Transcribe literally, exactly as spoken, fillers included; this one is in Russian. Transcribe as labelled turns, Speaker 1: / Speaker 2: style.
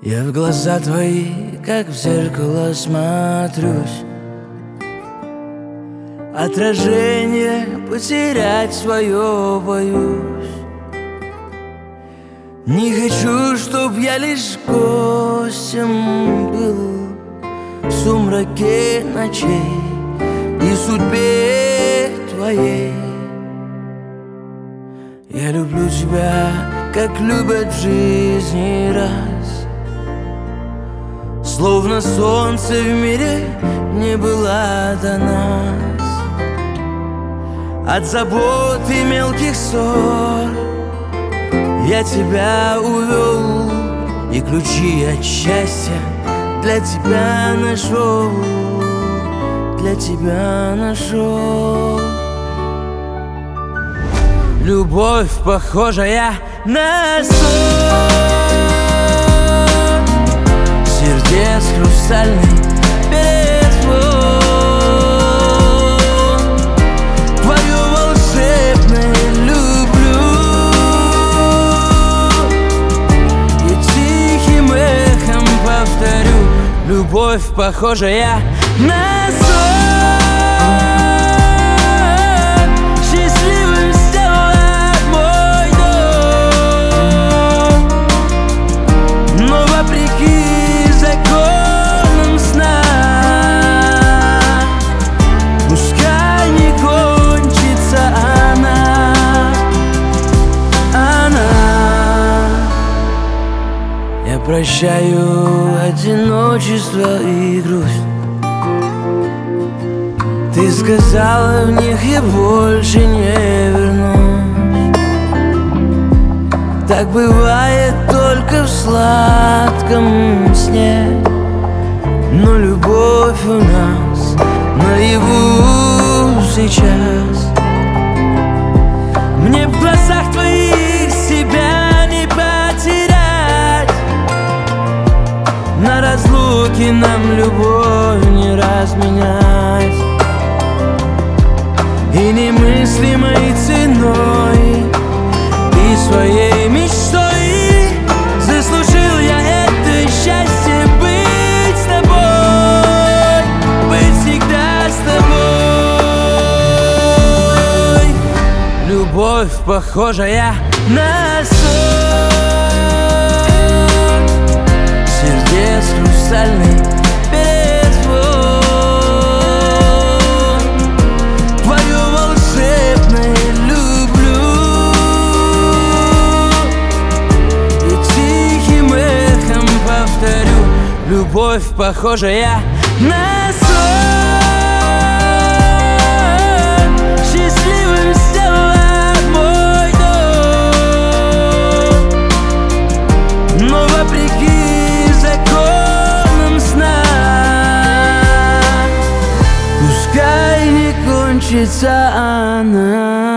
Speaker 1: Я в глаза твои, как в зеркало, смотрюсь. Отражение потерять свое боюсь. Не хочу, чтоб я лишь гостем был в сумраке ночей и судьбе твоей. Я люблю тебя, как любят в жизни раз, словно солнце в мире не было до нас. От забот и мелких ссор я тебя увел, и ключи от счастья для тебя нашел, для тебя нашел. Любовь, похожая на сон, сердец хрустальный перезвон, твою волшебную люблю, и тихим эхом повторю. Любовь, похожая на сон, счастливым сделала мой дом, но вопреки законам сна пускай не кончится она, она. Я прощаю одиночество и грусть. Ты сказала, в них я больше не вернусь. Так бывает только в сладком сне, но любовь у нас наяву сейчас. Мне в глазах твоих себя не потерять, на разлуке нам любовь не разменять. И немыслимой ценой, и своей мечтой заслужил я это счастье быть с тобой, быть всегда с тобой. Любовь, похожая на сон, сердец хрустальный перезвон, твою волшебную люблю, и тихим эхом повторю. Любовь, похожая на сон, счастливым сделала мой дом, но вопреки законам сна пускай не кончится она.